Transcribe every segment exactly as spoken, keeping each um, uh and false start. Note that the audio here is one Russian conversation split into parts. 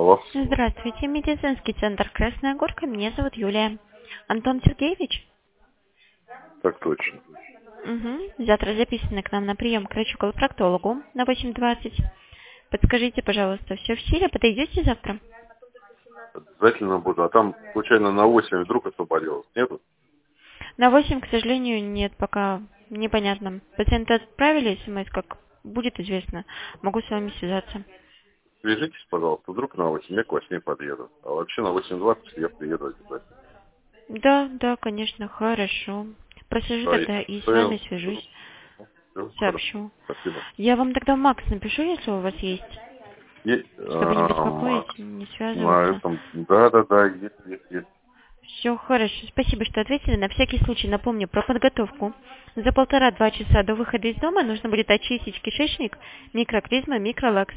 Алло. Здравствуйте, медицинский центр «Красная Горка». Меня зовут Юлия. Антон Сергеевич? Так точно. Угу. Завтра записаны к нам на прием к врачу-колопроктологу на восемь двадцать. Подскажите, пожалуйста, все в силе? Подойдете завтра? Обязательно буду. А там, случайно, на восемь вдруг освободилось? Нету? На восемь, к сожалению, нет, пока непонятно. Пациенты отправили смс, как будет известно. Могу с вами связаться. Свяжитесь, пожалуйста, вдруг на восемь, я к восьми подъеду. А вообще на восемь двадцать я приеду обязательно. Да, да, конечно, хорошо. Просижу тогда и с вами свяжусь. Все, Сообщу. спасибо. Я вам тогда Макс напишу, если у вас есть. Есть, Чтобы не а, беспокоить, Макс, не на связываться. этом, да-да-да, есть, есть, есть. Все хорошо. Спасибо, что ответили. На всякий случай напомню про подготовку. За полтора-два часа до выхода из дома нужно будет очистить кишечник, микроклизма, микролакс.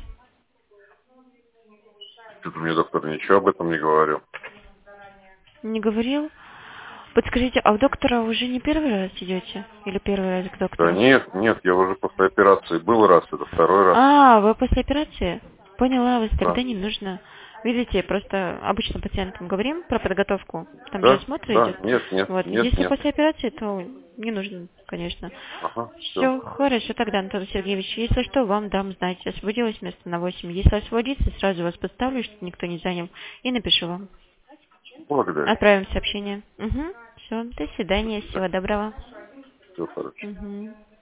Что-то мне доктор ничего об этом не говорил. Не говорил? Подскажите, а у доктора уже не первый раз идете? Или первый раз к Да доктору? нет, нет, я уже после операции был раз, это второй раз. А, вы после операции? Поняла вас, Да, тогда не нужно. Видите, просто обычно пациентам говорим про подготовку. Там же да, осмотр да, идет. нет, нет, Вот. нет, Если нет. после операции, то не нужно, конечно. Ага, все. Все хорошо тогда, Антон Сергеевич. Если что, вам дам знать. Освободилось место на восемь. Если освободится, сразу вас поставлю, что никто не занял, и напишу вам. Благодарю. Отправим сообщение. Угу. Все. До До свидания. свидания. Всего доброго. Всего хорошего. Угу.